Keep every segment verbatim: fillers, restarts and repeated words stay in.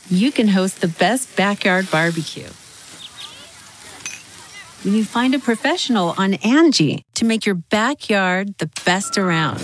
you can host the best backyard barbecue. When you find a professional on Angie to make your backyard the best around.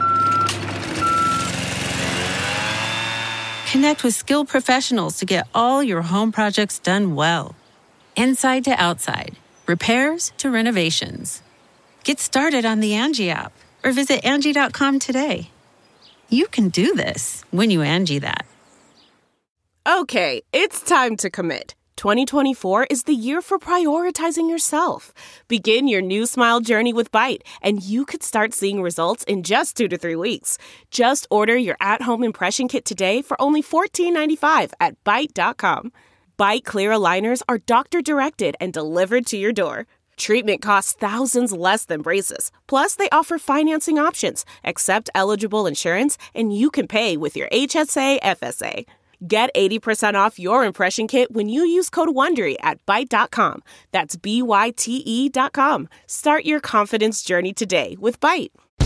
Connect with skilled professionals to get all your home projects done well. Inside to outside, repairs to renovations. Get started on the Angie app or visit Angie dot com today. You can do this when you Angie that. Okay, it's time to commit. twenty twenty-four is the year for prioritizing yourself. Begin your new smile journey with Byte, and you could start seeing results in just two to three weeks. Just order your at-home impression kit today for only fourteen ninety-five at Byte dot com. Byte Clear aligners are doctor-directed and delivered to your door. Treatment costs thousands less than braces. Plus, they offer financing options, accept eligible insurance, and you can pay with your H S A F S A. Get eighty percent off your impression kit when you use code WONDERY at Byte dot com. That's B Y T E dot com. Start your confidence journey today with Byte.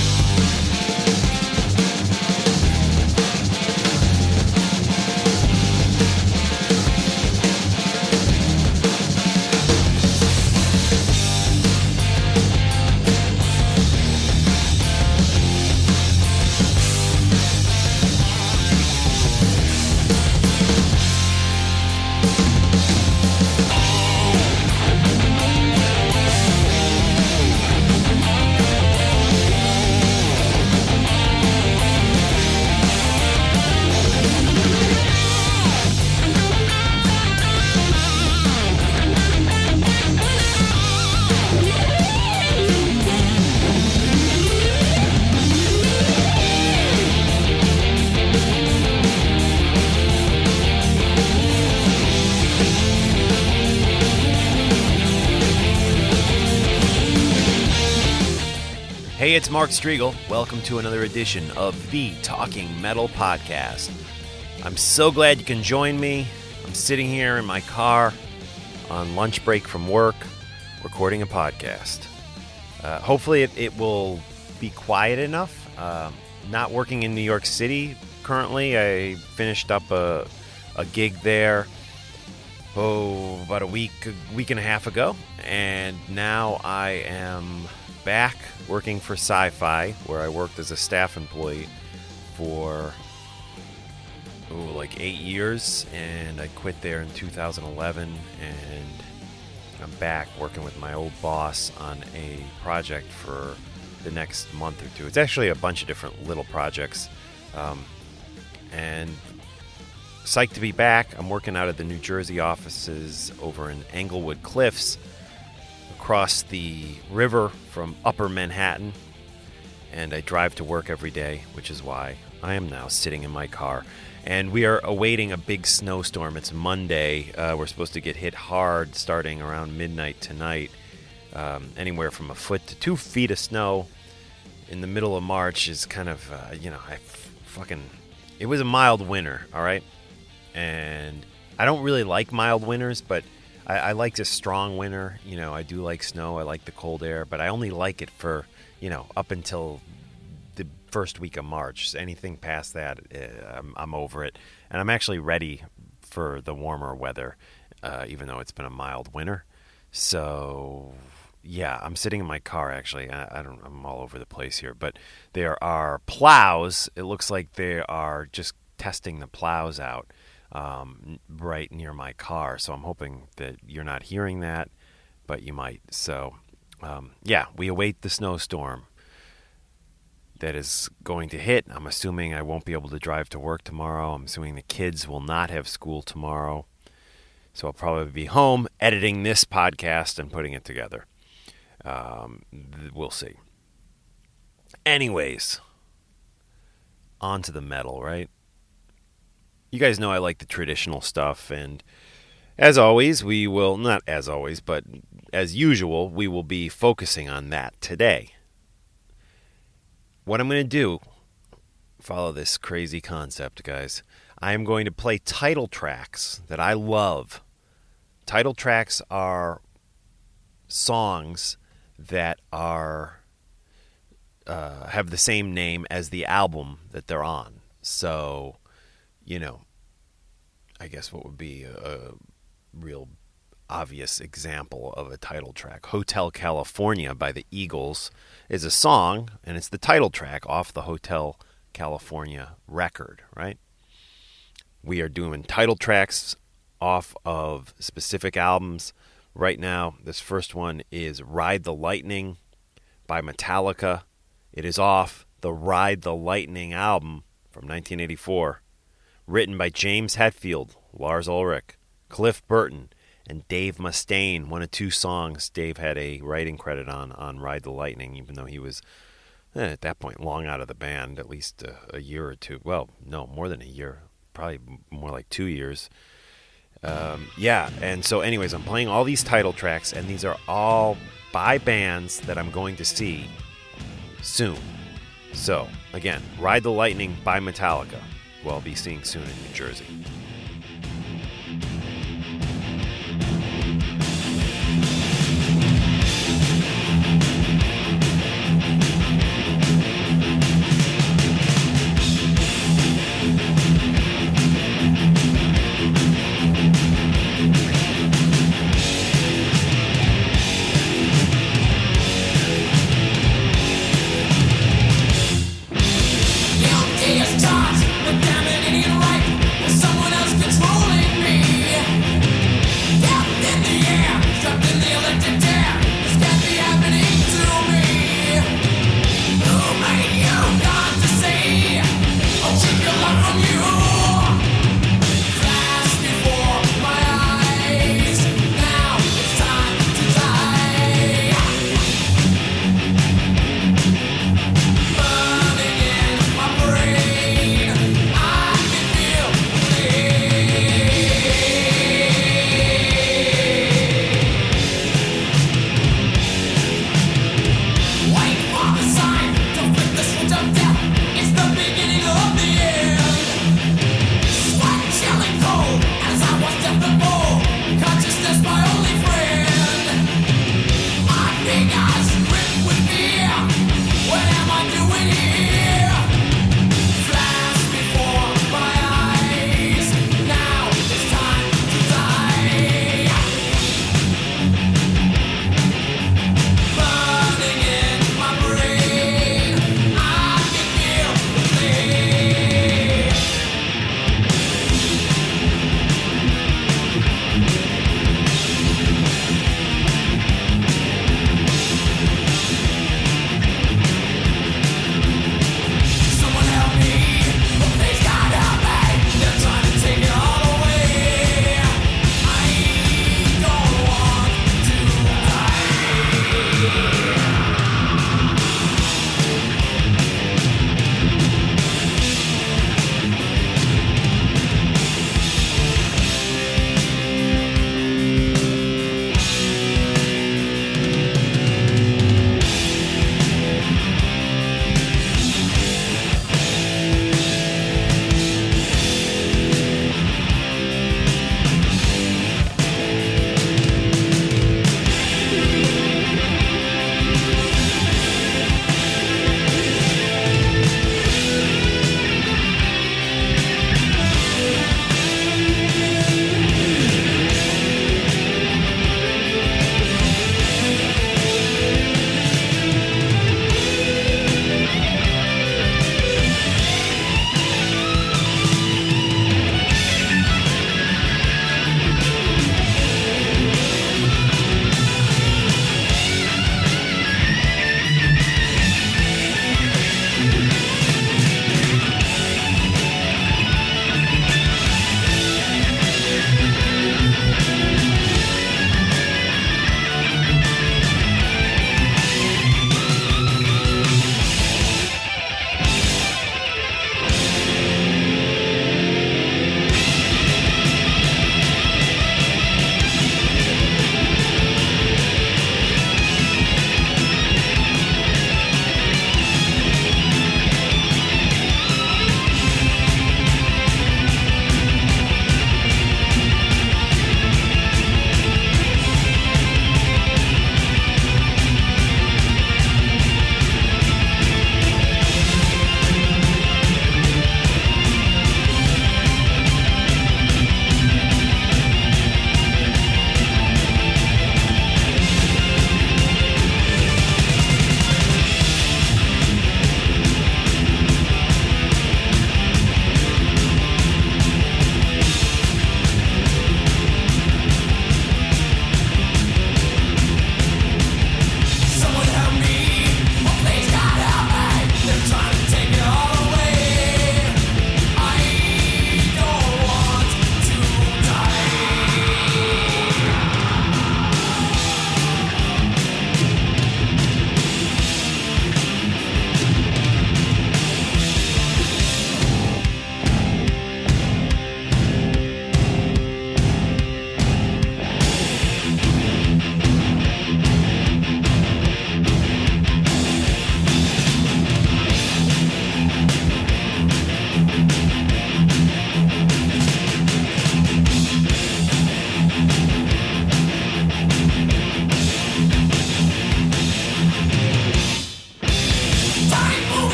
Hey, it's Mark Striegel. Welcome to another edition of the Talking Metal Podcast. I'm so glad you can join me. I'm sitting here in my car on lunch break from work, recording a podcast. Uh, hopefully it, it will be quiet enough. Uh, not working in New York City currently. I finished up a, a gig there, oh, about a week, a week and a half ago. And now I am back working for Sci-Fi, where I worked as a staff employee for oh, like eight years, and I quit there in two thousand eleven, and I'm back working with my old boss on a project for the next month or two. It's actually a bunch of different little projects, um, and psyched to be back. I'm working out of the New Jersey offices over in Englewood Cliffs, across the river from Upper Manhattan, and I drive to work every day, which is why I am now sitting in my car. And we are awaiting a big snowstorm. It's Monday. Uh, we're supposed to get hit hard starting around midnight tonight. Um, anywhere from a foot to two feet of snow in the middle of March is kind of, uh, you know, I f- fucking... It was a mild winter, all right? And I don't really like mild winters, but I, I like a strong winter. You know, I do like snow. I like the cold air, but I only like it for, you know, up until the first week of March. Anything past that, uh, I'm, I'm over it. And I'm actually ready for the warmer weather, uh, even though it's been a mild winter. So, yeah, I'm sitting in my car, actually. I, I don't, I'm all over the place here. But there are plows. It looks like they are just testing the plows out um, right near my car. So I'm hoping that you're not hearing that, but you might. So, um, yeah, we await the snowstorm that is going to hit. I'm assuming I won't be able to drive to work tomorrow. I'm assuming the kids will not have school tomorrow. So I'll probably be home editing this podcast and putting it together. Um, we'll see. Anyways, on to the metal, right? You guys know I like the traditional stuff, and as always, we will, not as always, but as usual, we will be focusing on that today. What I'm going to do, follow this crazy concept, guys. I am going to play title tracks that I love. Title tracks are songs that are uh, have the same name as the album that they're on. So, you know, I I guess what would be a, a real obvious example of a title track. Hotel California by the Eagles is a song, and it's the title track off the Hotel California record, right? We are doing title tracks off of specific albums right now. This first one is Ride the Lightning by Metallica. It is off the Ride the Lightning album from nineteen eighty-four, written by James Hetfield, Lars Ulrich, Cliff Burton, and Dave Mustaine. One of two songs Dave had a writing credit on on Ride the Lightning, even though he was, eh, at that point, long out of the band, at least a, a year or two. Well, no, more than a year. Probably more like two years. Um, yeah, and so anyways, I'm playing all these title tracks, and these are all by bands that I'm going to see soon. So, again, Ride the Lightning by Metallica, who I'll be seeing soon in New Jersey. Someone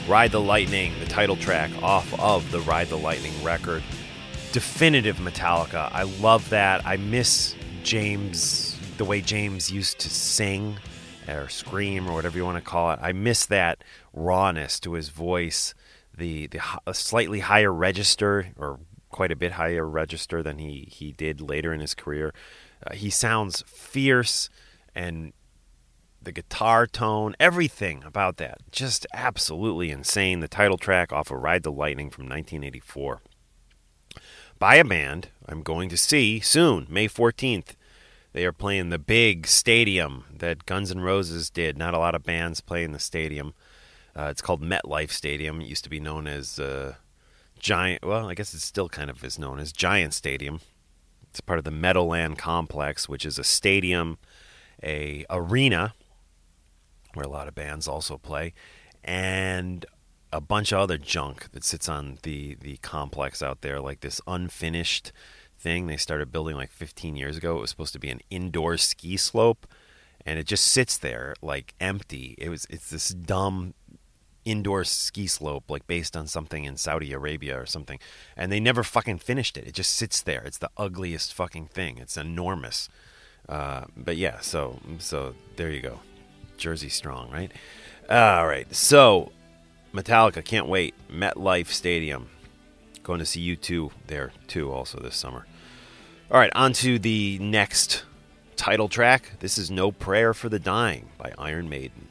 Ride the Lightning, the title track off of the Ride the Lightning record. Definitive Metallica. I love that. I miss James, the way James used to sing or scream or whatever you want to call it. I miss that rawness to his voice, the the a slightly higher register, or quite a bit higher register than he, he did later in his career. Uh, he sounds fierce, and the guitar tone, everything about that, just absolutely insane. The title track off of Ride the Lightning from nineteen eighty-four. By a band I'm going to see soon, May fourteenth. They are playing the big stadium that Guns N' Roses did. Not a lot of bands play in the stadium. Uh, it's called MetLife Stadium. It used to be known as uh, Giant. Well, I guess it still kind of is known as Giant Stadium. It's part of the Meadowland Complex, which is a stadium, a arena where a lot of bands also play, and a bunch of other junk that sits on the, the complex out there, like this unfinished thing they started building like fifteen years ago. It was supposed to be an indoor ski slope, and it just sits there like empty. It was it's this dumb indoor ski slope, like based on something in Saudi Arabia or something, and they never fucking finished it. It just sits there. It's the ugliest fucking thing. It's enormous. Uh, but yeah, so so there you go. Jersey strong, right? All right, so Metallica, can't wait. MetLife Stadium. Going to see U two there, too, also this summer. All right, on to the next title track. This is No Prayer for the Dying by Iron Maiden.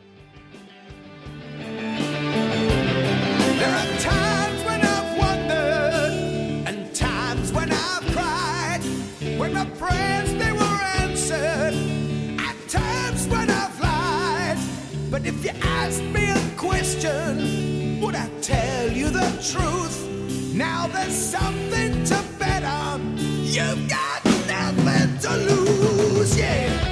There are times when I've wondered, and times when I've cried, when my prayers, they were answered, and times when I've lied. But if you ask me a question, would I tell you the truth? Now there's something to bet on. You've got nothing to lose, yeah.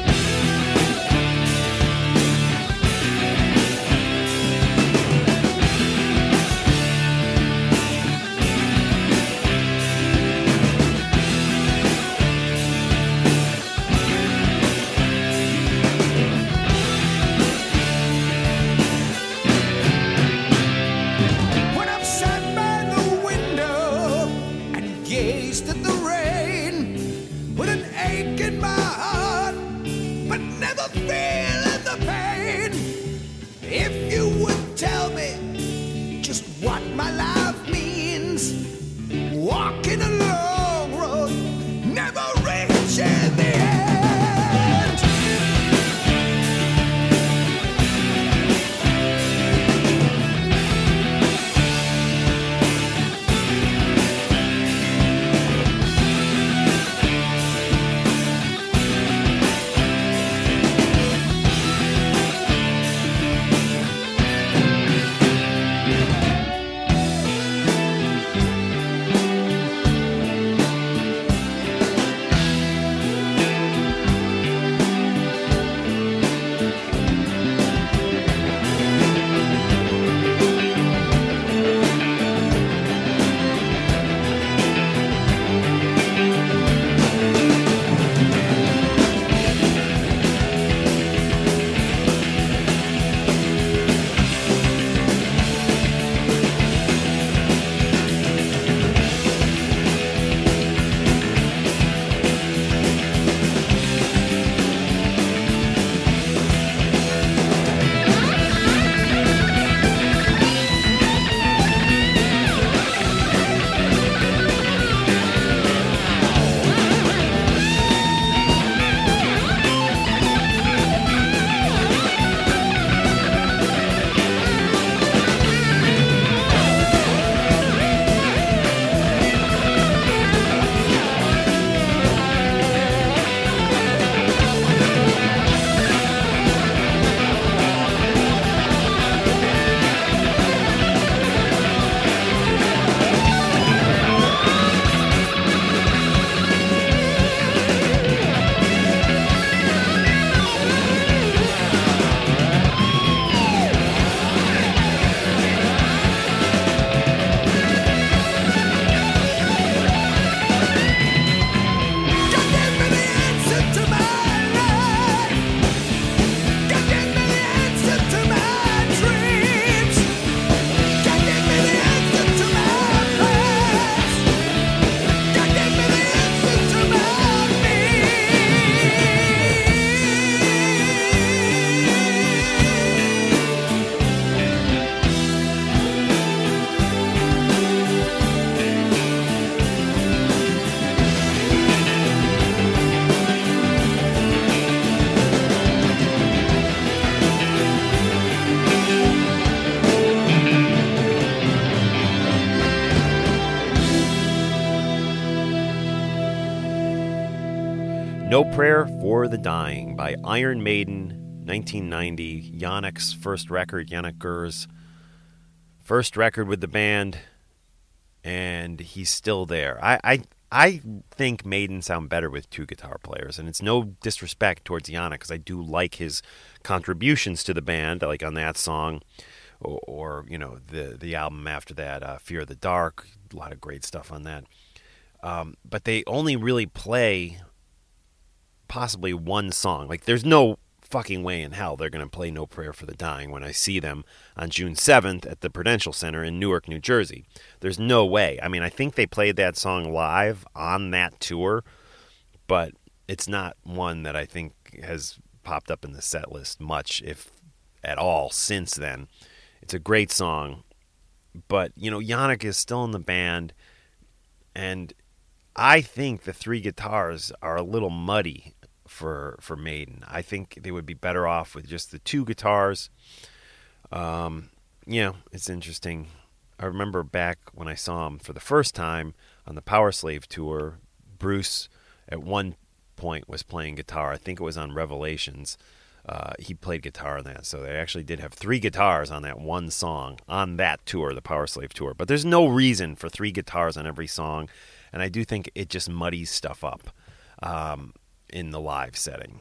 No Prayer for the Dying by Iron Maiden, nineteen ninety. Janick's first record, Janick Gers' first record with the band, and he's still there. I, I I think Maiden sound better with two guitar players, and it's no disrespect towards Janick, because I do like his contributions to the band, like on that song, or, or you know, the the album after that, uh, Fear of the Dark. A lot of great stuff on that. Um, but they only really play possibly one song. Like, there's no fucking way in hell they're going to play No Prayer for the Dying when I see them on June seventh at the Prudential Center in Newark, New Jersey. There's no way. I mean, I think they played that song live on that tour, but it's not one that I think has popped up in the set list much, if at all, since then. It's a great song, but, you know, Janick is still in the band, and I think the three guitars are a little muddy for for Maiden. I think they would be better off with just the two guitars. Um, you know, it's interesting. I remember back when I saw him for the first time on the Power Slave tour, Bruce at one point was playing guitar. I think it was on Revelations. Uh, he played guitar on that, so they actually did have three guitars on that one song on that tour, the Power Slave tour. But there's no reason for three guitars on every song, and I do think it just muddies stuff up um, in the live setting.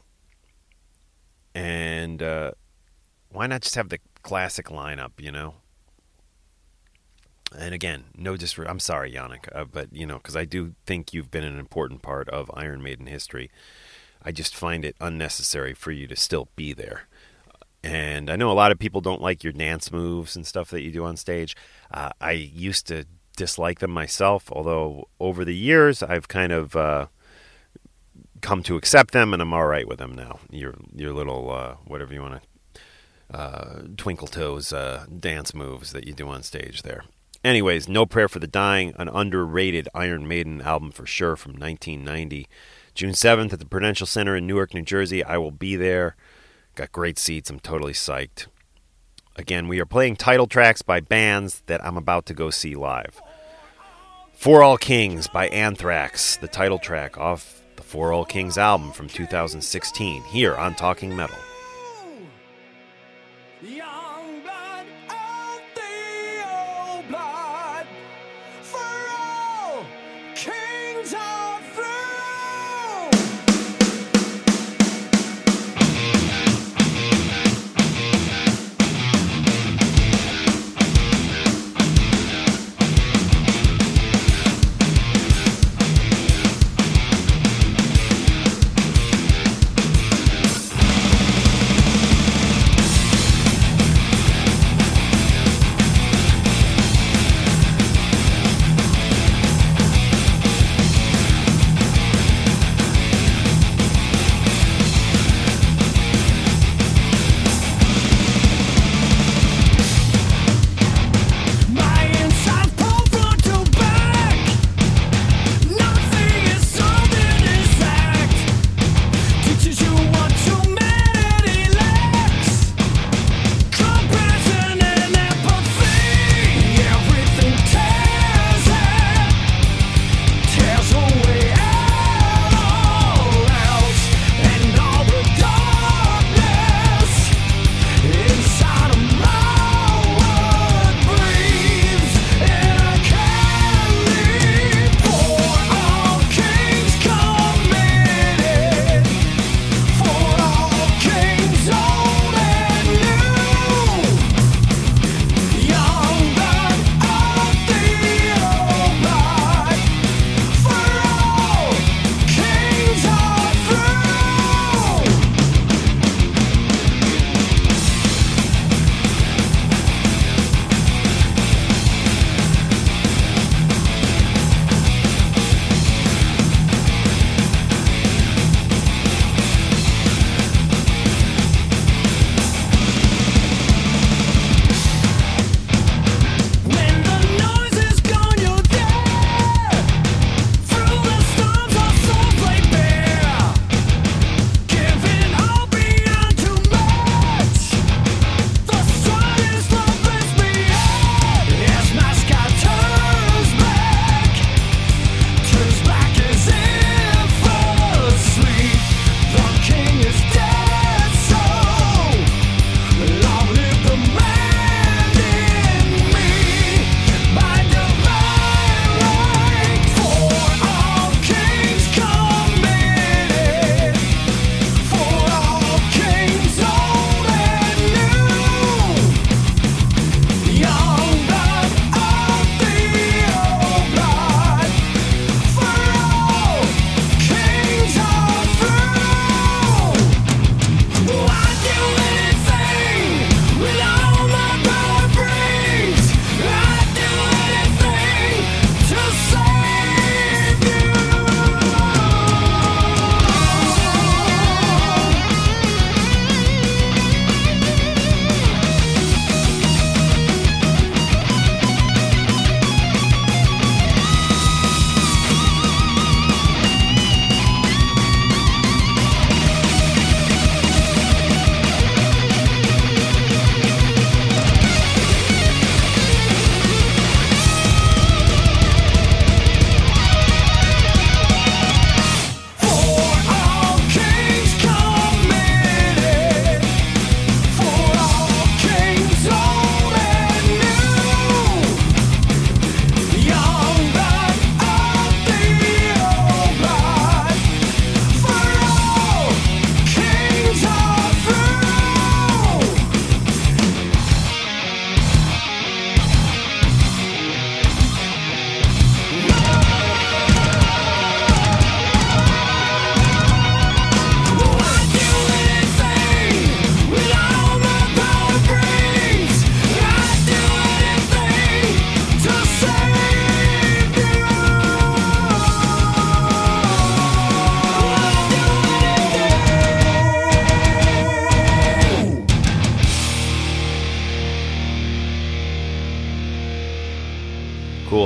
And uh, why not just have the classic lineup, you know? And again, no disrespect. I'm sorry, Janick, uh, but, you know, because I do think you've been an important part of Iron Maiden history. I just find it unnecessary for you to still be there. And I know a lot of people don't like your dance moves and stuff that you do on stage. Uh, I used to dislike them myself, although over the years I've kind of uh, come to accept them, and I'm all right with them now. Your your little, uh, whatever you want to, uh, twinkle toes uh, dance moves that you do on stage there. Anyways, No Prayer for the Dying, an underrated Iron Maiden album for sure from nineteen ninety. June seventh at the Prudential Center in Newark, New Jersey. I will be there. Got great seats. I'm totally psyched. Again, we are playing title tracks by bands that I'm about to go see live. For All Kings by Anthrax, the title track off the For All Kings album from two thousand sixteen, here on Talking Metal. Young blood of the old blood, for all kings are through.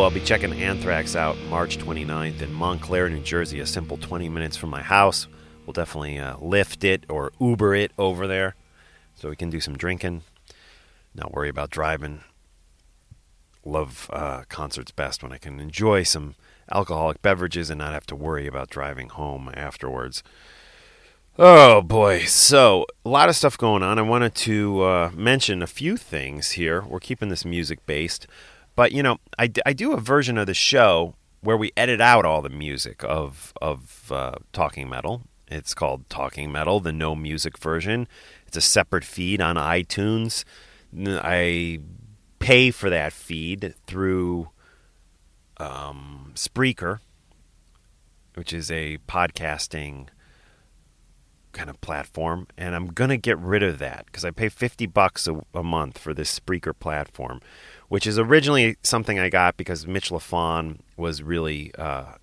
I'll be checking Anthrax out March twenty-ninth in Montclair, New Jersey, a simple twenty minutes from my house. We'll definitely uh, Lyft it or Uber it over there so we can do some drinking, not worry about driving. Love uh, concerts best when I can enjoy some alcoholic beverages and not have to worry about driving home afterwards. Oh, boy. So, a lot of stuff going on. I wanted to uh, mention a few things here. We're keeping this music-based. But, you know, I, I do a version of the show where we edit out all the music of, of uh, Talking Metal. It's called Talking Metal, the no music version. It's a separate feed on iTunes. I pay for that feed through um, Spreaker, which is a podcasting kind of platform, and I'm going to get rid of that because I pay fifty bucks a, a month for this Spreaker platform, which is originally something I got because Mitch LaFon was really uh,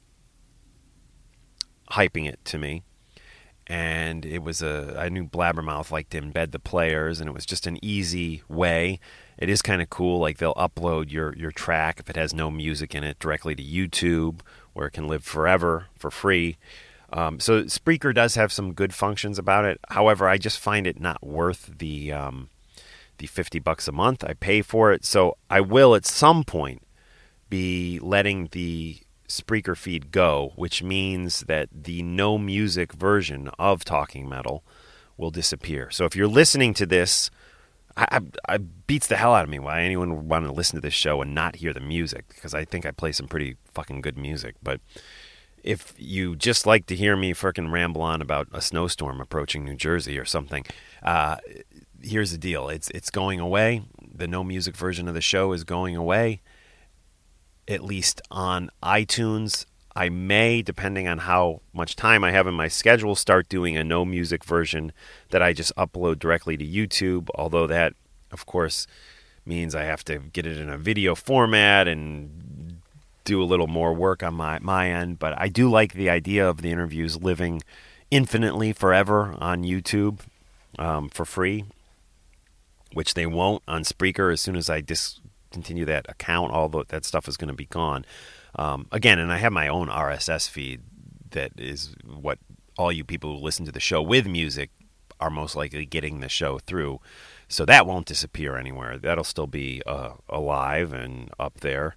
hyping it to me. And it was a, I knew Blabbermouth liked to embed the players, and it was just an easy way. It is kind of cool. Like they'll upload your, your track if it has no music in it directly to YouTube, where it can live forever for free. Um, so Spreaker does have some good functions about it. However, I just find it not worth the um, the fifty bucks a month. I pay for it, so I will at some point be letting the Spreaker feed go, which means that the no music version of Talking Metal will disappear. So if you're listening to this, I, I, I beats the hell out of me why anyone would want to listen to this show and not hear the music, because I think I play some pretty fucking good music. But if you just like to hear me frickin' ramble on about a snowstorm approaching New Jersey or something, uh, here's the deal. It's it's going away. The no music version of the show is going away, at least on iTunes. I may, depending on how much time I have in my schedule, start doing a no music version that I just upload directly to YouTube, although that, of course, means I have to get it in a video format and do a little more work on my, my end. But I do like the idea of the interviews living infinitely forever on YouTube um, for free, which they won't on Spreaker. As soon as I discontinue that account, all that stuff is going to be gone. Um, again, and I have my own R S S feed that is what all you people who listen to the show with music are most likely getting the show through. So that won't disappear anywhere. That'll still be uh, alive and up there.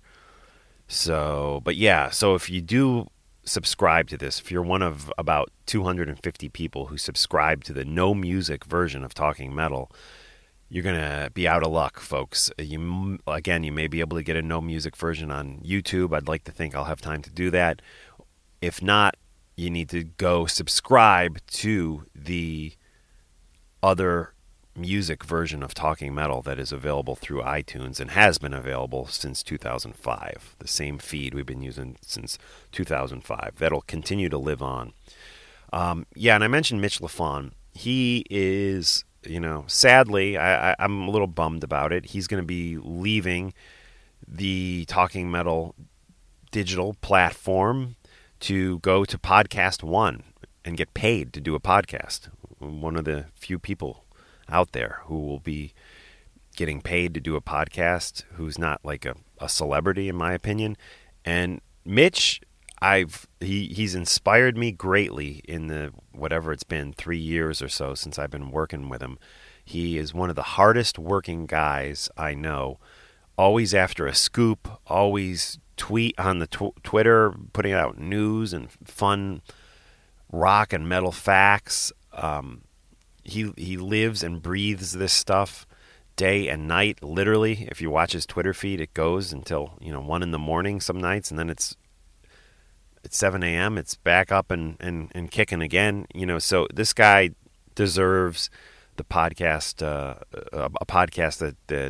So, but yeah, so if you do subscribe to this, if you're one of about two hundred fifty people who subscribe to the no music version of Talking Metal, you're going to be out of luck, folks. You, again, you may be able to get a no music version on YouTube. I'd like to think I'll have time to do that. If not, you need to go subscribe to the other music version of Talking Metal that is available through iTunes and has been available since two thousand five. The same feed we've been using since two thousand five. That'll continue to live on. Um, yeah, and I mentioned Mitch LaFon. He is, you know, sadly, I, I, I'm a little bummed about it. He's going to be leaving the Talking Metal digital platform to go to Podcast One and get paid to do a podcast. One of the few people out there who will be getting paid to do a podcast, who's not like a, a celebrity, in my opinion. And Mitch, I've he he's inspired me greatly in the whatever it's been three years or so since I've been working with him. He is one of the hardest working guys I know. Always after a scoop, always tweet on the tw- Twitter, putting out news and fun rock and metal facts. Um, he he lives and breathes this stuff day and night. Literally, if you watch his Twitter feed, it goes until, you know, one in the morning some nights, and then it's It's seven a.m. It's back up and, and, and kicking again. You know, so this guy deserves the podcast, uh, a, a podcast that, that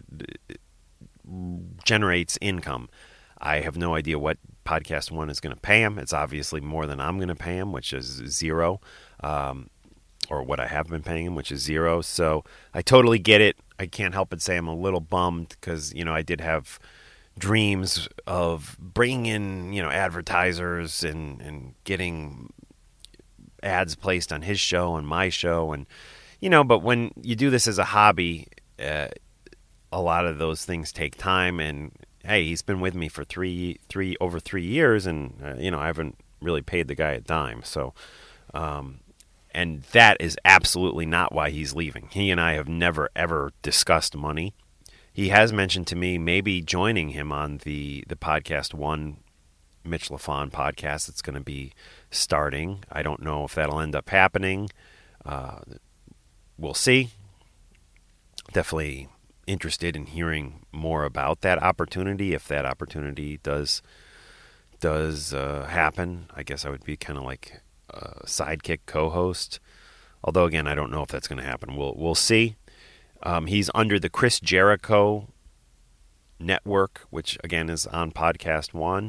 generates income. I have no idea what Podcast One is going to pay him. It's obviously more than I'm going to pay him, which is zero, um, or what I have been paying him, which is zero. So I totally get it. I can't help but say I'm a little bummed because, you know, I did have dreams of bringing in, you know, advertisers and, and getting ads placed on his show and my show. And, you know, but when you do this as a hobby, uh, a lot of those things take time. And, hey, he's been with me for three, three over three years, and uh, you know, I haven't really paid the guy a dime. So, um, and that is absolutely not why he's leaving. He and I have never ever discussed money. He has mentioned to me maybe joining him on the the podcast one Mitch LaFon podcast that's going to be starting. I don't know if that'll end up happening. Uh, we'll see. Definitely interested in hearing more about that opportunity. If that opportunity does does uh, happen, I guess I would be kind of like a sidekick co-host. Although again, I don't know if that's going to happen. We'll we'll see. Um, he's under the Chris Jericho network, which again is on Podcast One,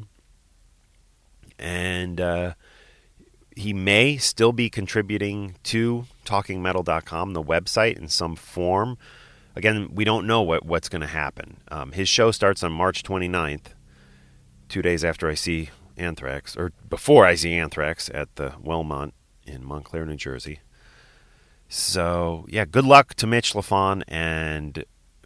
and uh, he may still be contributing to talking metal dot com, the website, in some form. Again, we don't know what, what's going to happen. Um, his show starts on March twenty-ninth, two days after I see Anthrax, or before I see Anthrax at the Wellmont in Montclair, New Jersey. So, yeah, good luck to Mitch LaFon, and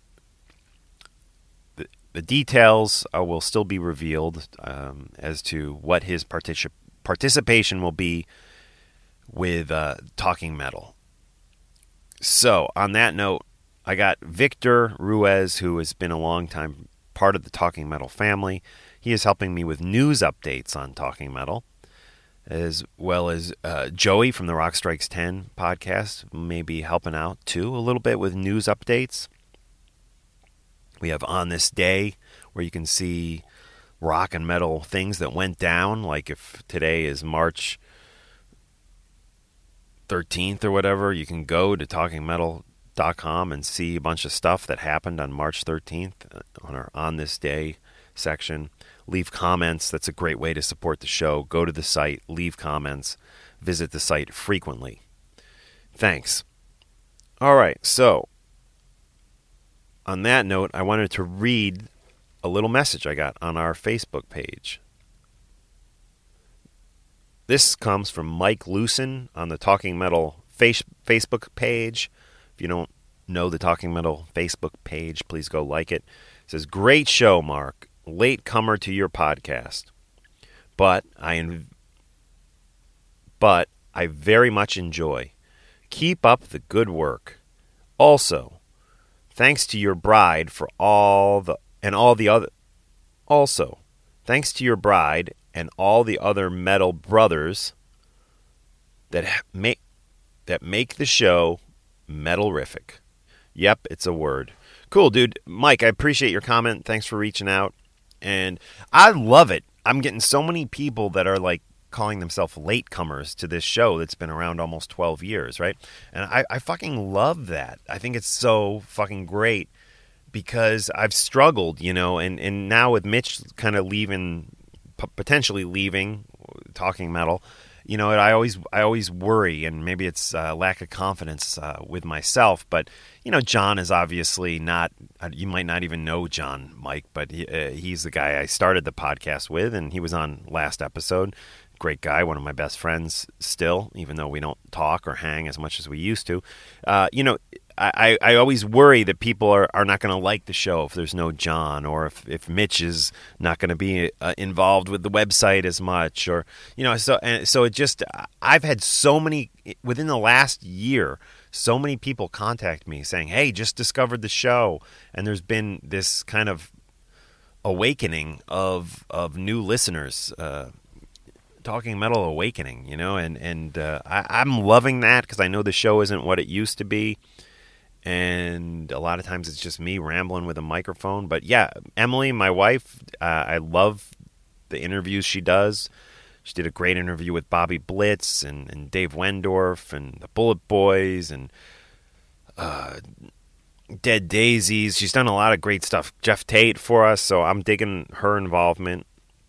the, the details uh, will still be revealed um, as to what his particip- participation will be with uh, Talking Metal. So, on that note, I got Victor Ruiz, who has been a long time part of the Talking Metal family. He is helping me with news updates on Talking Metal, as well as uh, Joey from the Rock Strikes ten podcast may be helping out too a little bit with news updates. We have On This Day, where you can see rock and metal things that went down, like if today is March thirteenth or whatever, you can go to talking metal dot com and see a bunch of stuff that happened on March thirteenth on our On This Day section. Leave comments. That's a great way to support the show. Go to the site, leave comments, visit the site frequently. Thanks. All right, so on that note, I wanted to read a little message I got on our Facebook page. This comes from Mike Lucen on the Talking Metal face- Facebook page. If you don't know the Talking Metal Facebook page, please go like it. It says, "Great show, Mark. Late comer to your podcast, but I inv- but I very much enjoy. Keep up the good work. Also, thanks to your bride for all the and all the other. Also, thanks to your bride and all the other metal brothers that make that make the show metalrific." Yep, it's a word. Cool, dude. Mike, I appreciate your comment. Thanks for reaching out. And I love it. I'm getting so many people that are like calling themselves latecomers to this show that's been around almost twelve years, right? And I, I fucking love that. I think it's so fucking great because I've struggled, you know, and, and now with Mitch kind of leaving, p- potentially leaving Talking Metal, you know, I always I always worry, and maybe it's uh, lack of confidence uh, with myself. But you know, John is obviously not. You might not even know John, Mike, but he, uh, he's the guy I started the podcast with, and he was on last episode. Great guy, one of my best friends still, even though we don't talk or hang as much as we used to. Uh, you know, I, I always worry that people are, are not going to like the show if there's no John, or if, if Mitch is not going to be uh, involved with the website as much, or, you know, so, and so it just, I've had so many, within the last year, so many people contact me saying, hey, just discovered the show, and there's been this kind of awakening of, of new listeners, uh, Talking Metal awakening, you know, and, and uh, I, I'm loving that because I know the show isn't what it used to be. And a lot of times it's just me rambling with a microphone. But yeah, Emily, my wife, uh, I love the interviews she does. She did a great interview with Bobby Blitz and, and Dave Wendorf and the Bullet Boys and uh, Dead Daisies. She's done a lot of great stuff. Jeff Tate for us, so I'm digging her involvement.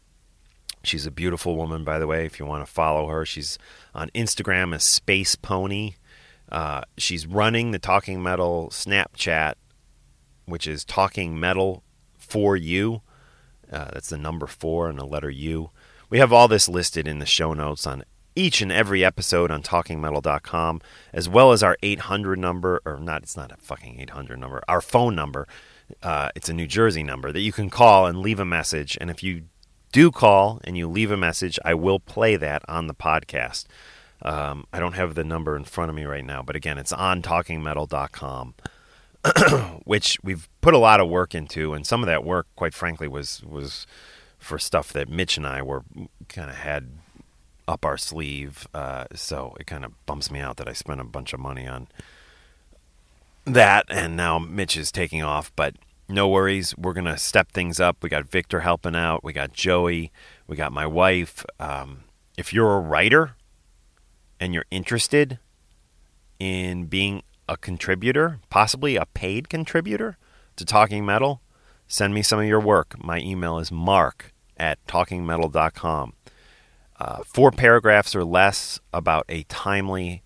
She's a beautiful woman, by the way, if you want to follow her. She's on Instagram as Space Pony. Uh, she's running the Talking Metal Snapchat, which is Talking Metal for You. Uh, that's the number four and the letter U. We have all this listed in the show notes on each and every episode on talking metal dot com, as well as our eight hundred number, or not, it's not a fucking eight hundred number, our phone number. Uh, it's a New Jersey number that you can call and leave a message. And if you do call and you leave a message, I will play that on the podcast. Um, I don't have the number in front of me right now, but again, it's on talking metal dot com, which we've put a lot of work into. And some of that work, quite frankly, was was for stuff that Mitch and I were kind of had up our sleeve. Uh, so it kind of bumps me out that I spent a bunch of money on that, and now Mitch is taking off, but no worries. We're going to step things up. We got Victor helping out. We got Joey. We got my wife. Um, if you're a writer and you're interested in being a contributor, possibly a paid contributor to Talking Metal, send me some of your work. My email is mark at talking metal dot com. Uh, four paragraphs or less about a timely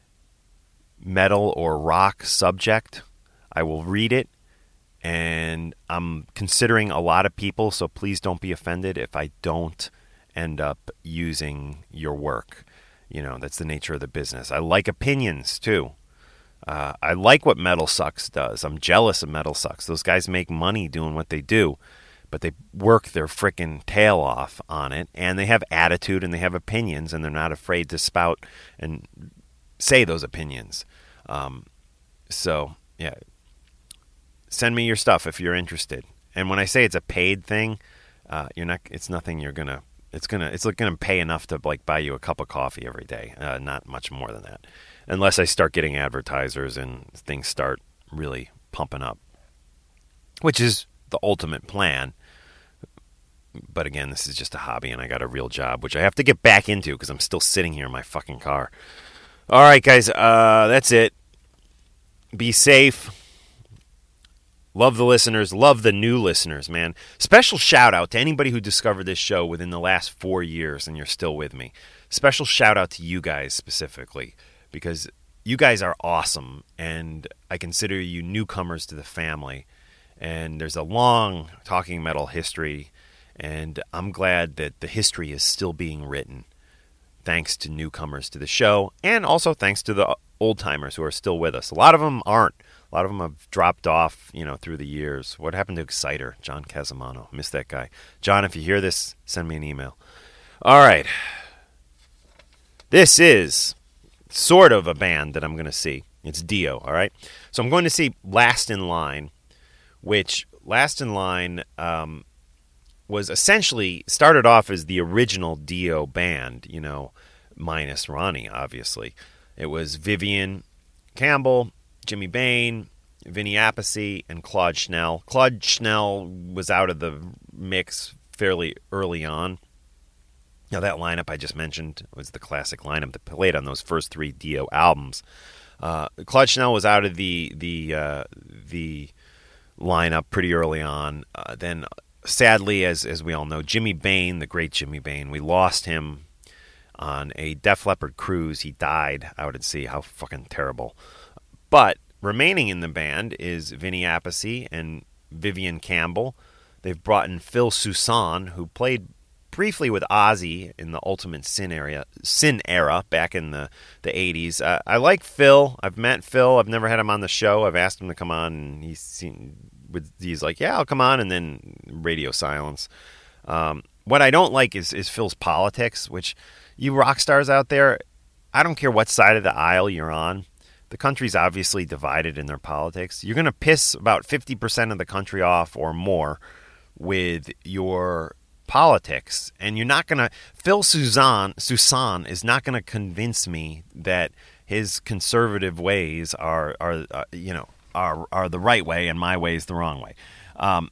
metal or rock subject. I will read it, and I'm considering a lot of people, so please don't be offended if I don't end up using your work. You know, that's the nature of the business. I like opinions, too. Uh, I like what Metal Sucks does. I'm jealous of Metal Sucks. Those guys make money doing what they do, but they work their frickin' tail off on it, and they have attitude, and they have opinions, and they're not afraid to spout and say those opinions. Um, so, yeah, send me your stuff if you're interested. And when I say it's a paid thing, uh, you're not. It's nothing you're gonna. It's gonna. It's gonna pay enough to like buy you a cup of coffee every day. Uh, not much more than that, unless I start getting advertisers and things start really pumping up, which is the ultimate plan. But again, this is just a hobby, and I got a real job, which I have to get back into because I'm still sitting here in my fucking car. All right, guys, uh, that's it. Be safe. Love the listeners. Love the new listeners, man. Special shout out to anybody who discovered this show within the last four years and you're still with me. Special shout out to you guys specifically, because you guys are awesome, and I consider you newcomers to the family. And there's a long Talking Metal history, and I'm glad that the history is still being written, thanks to newcomers to the show, and also thanks to the old-timers who are still with us. A lot of them aren't. A lot of them have dropped off, you know, through the years. What happened to Exciter? John Casamano. Miss that guy. John, if you hear this, send me an email. All right. This is sort of a band that I'm going to see. It's Dio, all right? So I'm going to see Last in Line, which Last in Line um, was essentially started off as the original Dio band, you know, minus Ronnie, obviously. It was Vivian Campbell, Jimmy Bain, Vinny Appice, and Claude Schnell. Claude Schnell was out of the mix fairly early on. Now, that lineup I just mentioned was the classic lineup that played on those first three Dio albums. Uh, Claude Schnell was out of the the uh, the lineup pretty early on. Uh, then, sadly, as as we all know, Jimmy Bain, the great Jimmy Bain, we lost him on a Def Leppard cruise. He died out at sea. How fucking terrible. But remaining in the band is Vinny Appice and Vivian Campbell. They've brought in Phil Soussan, who played briefly with Ozzy in the Ultimate Sin era, Sin era back in the, the eighties. Uh, I like Phil. I've met Phil. I've never had him on the show. I've asked him to come on, and he's, seen, he's like, yeah, I'll come on, and then radio silence. Um, what I don't like is, is Phil's politics, which you rock stars out there, I don't care what side of the aisle you're on. The country's obviously divided in their politics. You're going to piss about fifty percent of the country off or more with your politics, and you're not going to... Phil Soussan, Soussan is not going to convince me that his conservative ways are, are uh, you know, are are the right way and my way is the wrong way. Um,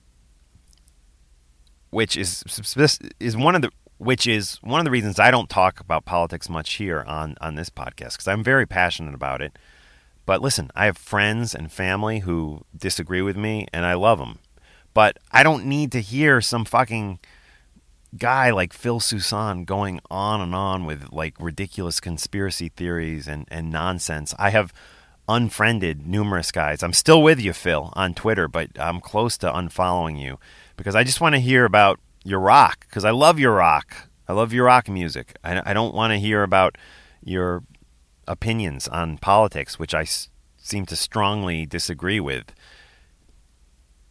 which is is one of the which is one of the reasons I don't talk about politics much here on, on this podcast, because I'm very passionate about it. But listen, I have friends and family who disagree with me, and I love them. But I don't need to hear some fucking guy like Phil Soussan going on and on with like ridiculous conspiracy theories and, and nonsense. I have unfriended numerous guys. I'm still with you, Phil, on Twitter, but I'm close to unfollowing you because I just want to hear about your rock, because I love your rock. I love your rock music. I, I don't want to hear about your opinions on politics, which I s- seem to strongly disagree with.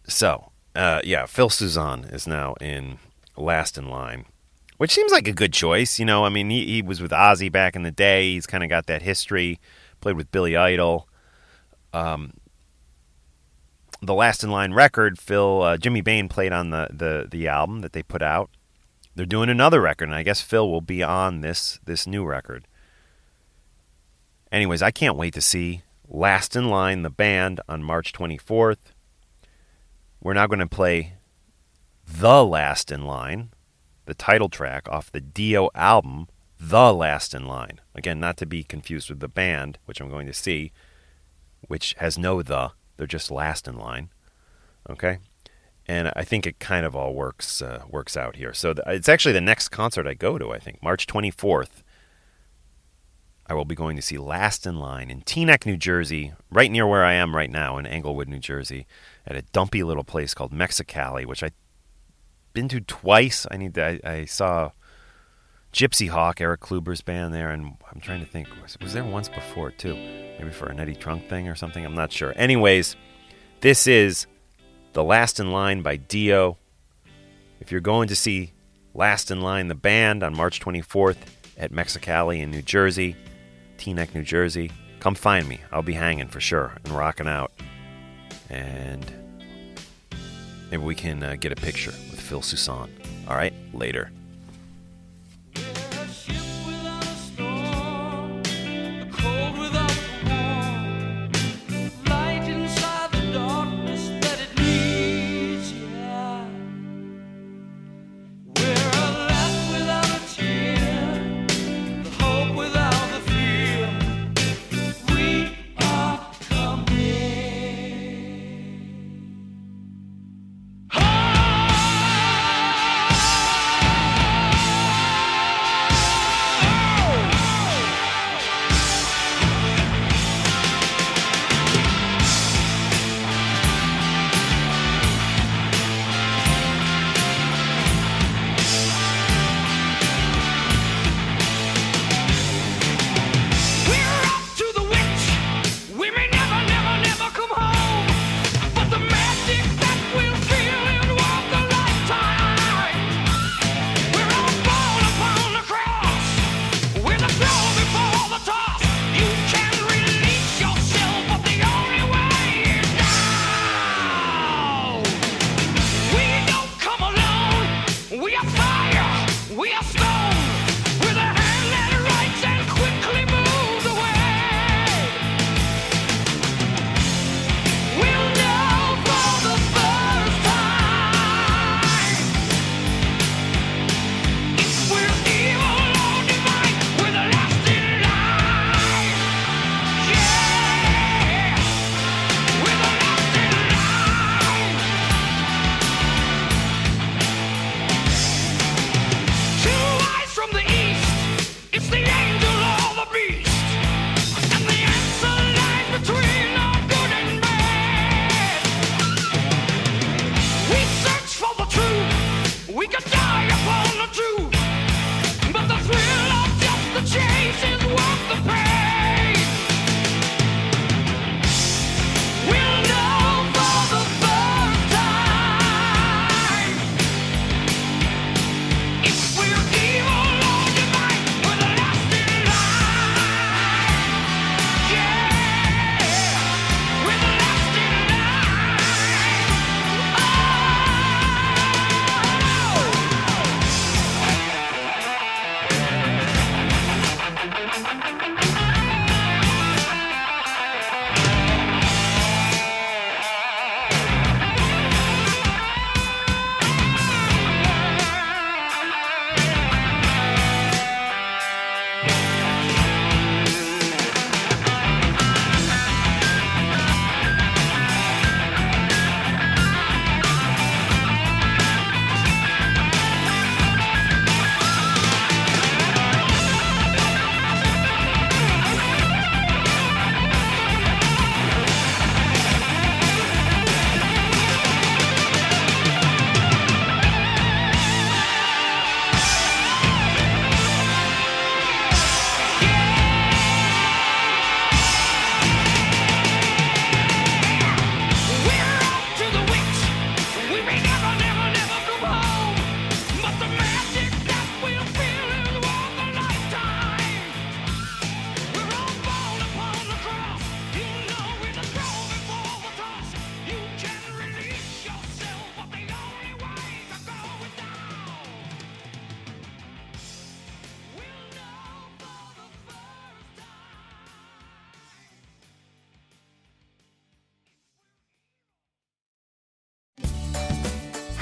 So, uh, yeah, Phil Suzanne is now in Last in Line, which seems like a good choice. You know, I mean, he, he was with Ozzy back in the day. He's kind of got that history. Played with Billy Idol. Um, the Last in Line record, Phil, uh, Jimmy Bain played on the, the, the album that they put out. They're doing another record, and I guess Phil will be on this this new record. Anyways, I can't wait to see Last in Line, the band, on March twenty-fourth. We're now going to play The Last in Line, the title track off the Dio album, The Last in Line. Again, not to be confused with the band, which I'm going to see, which has no the. They're just Last in Line. Okay? And I think it kind of all works uh, works out here. So th- it's actually the next concert I go to, I think. March twenty-fourth, I will be going to see Last in Line in Teaneck, New Jersey, right near where I am right now in Englewood, New Jersey, at a dumpy little place called Mexicali, which I've been to twice. I need to, I, I saw Gypsy Hawk, Eric Kluber's band there, and I'm trying to think, was, was there once before too? Maybe for an Eddie Trunk thing or something? I'm not sure. Anyways, this is The Last in Line by Dio. If you're going to see Last in Line, the band, on March twenty-fourth at Mexicali in New Jersey, Teaneck, New Jersey, come find me. I'll be hanging for sure and rocking out. And maybe we can uh, get a picture with Phil Suzanne. All right, later.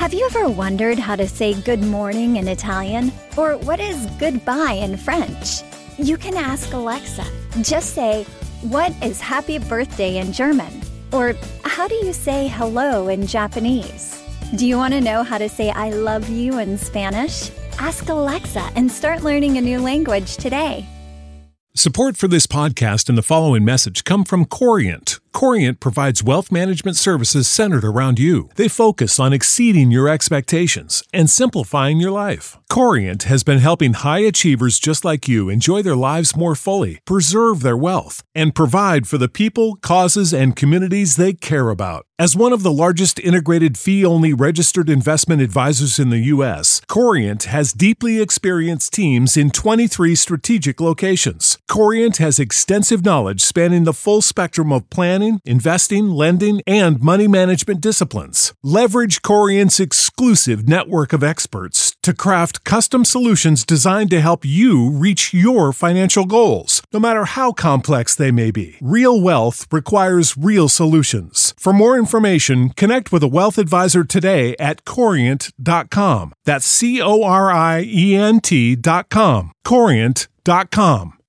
Have you ever wondered how to say good morning in Italian? Or what is goodbye in French? You can ask Alexa. Just say, what is happy birthday in German? Or how do you say hello in Japanese? Do you want to know how to say I love you in Spanish? Ask Alexa and start learning a new language today. Support for this podcast and the following message come from Corient. Corient provides wealth management services centered around you. They focus on exceeding your expectations and simplifying your life. Corient has been helping high achievers just like you enjoy their lives more fully, preserve their wealth, and provide for the people, causes, and communities they care about. As one of the largest integrated fee-only registered investment advisors in the U S, Corient has deeply experienced teams in twenty-three strategic locations. Corient has extensive knowledge spanning the full spectrum of planning, investing, lending, and money management disciplines. Leverage Corient's exclusive network of experts to craft custom solutions designed to help you reach your financial goals, no matter how complex they may be. Real wealth requires real solutions. For more information, connect with a wealth advisor today at corient dot com. That's C O R I E N T dot com. corient dot com.